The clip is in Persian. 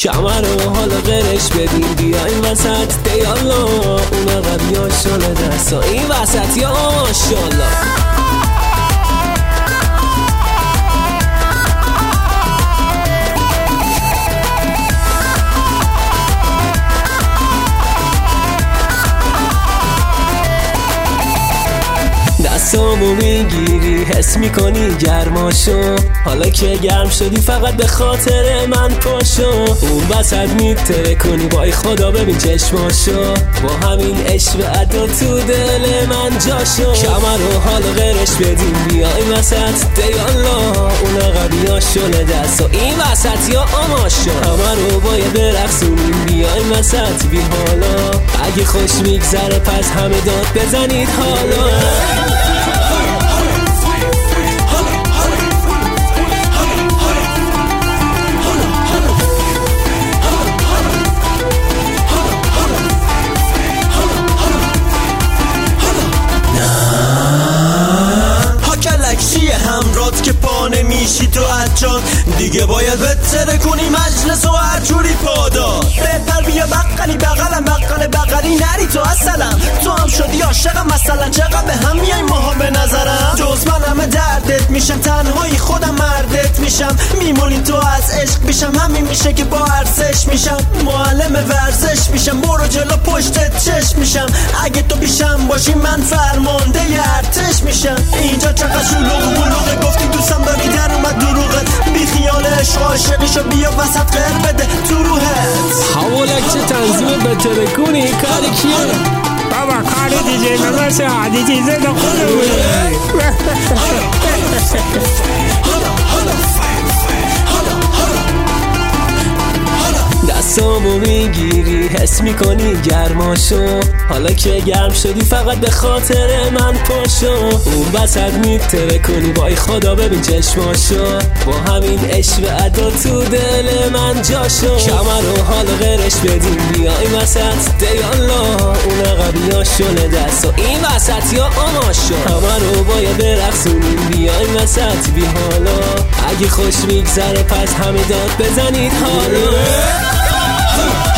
کمر رو حالا قرش بدیم بیایم وسط دیالا، اون عقبی شاله دستا این وسط یا ماشالله. دستامو میگیری حس میکنی گرماشو، حالا که گرم شدی فقط به خاطر من پاشو. اون وسط میتره کنی وای خدا ببین چشماشو، با همین عشق ادا تو دل من جاشو. کمر رو حالا قرش بدیم بیایم وسط دیالا، اون عقبی شله دستا این وسط یا آماشو. همه رو باید برقصونیم بیایم وسط بی حالا، اگه خوش میگذره پس همه داد بزنید حالا. همرات که پا نمیشی تو اجان دیگه باید بتره کنی مجلس و هر جوری پادار. بهتر بیا بقلی بغلم بغلی نری تو اصلا، تو هم شدی عاشقم مثلا چقدر به هم میای ماها به نظرم. جز من همه دردت میشم تنهایی خودم مردت میشم، میمونی تو از عشق میشم همین میشه که با ارزش میشم. معلم ورزش میشم برو جلو پشتت چشم میشم، اگه تو بیشم باشی من فرمانده ارتش میشم. اینجا چقدر شلوغ بلوغه گفتی دوستم داری در اومد دروغه، بی خیال عشق عاشقیشو بیا وسط قر بده تو روحت. حوالک چه تنظیم بتره کنی کاری کیه؟ بابا کاری دیگه نمشه عادی چیزه دا خودمونه. دستامو میگیری حس میکنی گرماشو، حالا که گرم شدی فقط به خاطر من پاشو. اون وسط میتره کنی وای خدا ببین چشماشو، با همین عشق ادا تو دل من جاشو. کمر رو حالا قرش بدیم بیایم وسط دیالا، اون عقبی شله دستا این وسط یا آماشو. همه رو باید برقصونیم بیایم وسط بی حالا، اگه خوش میگذره پس همه داد بزنید حالا.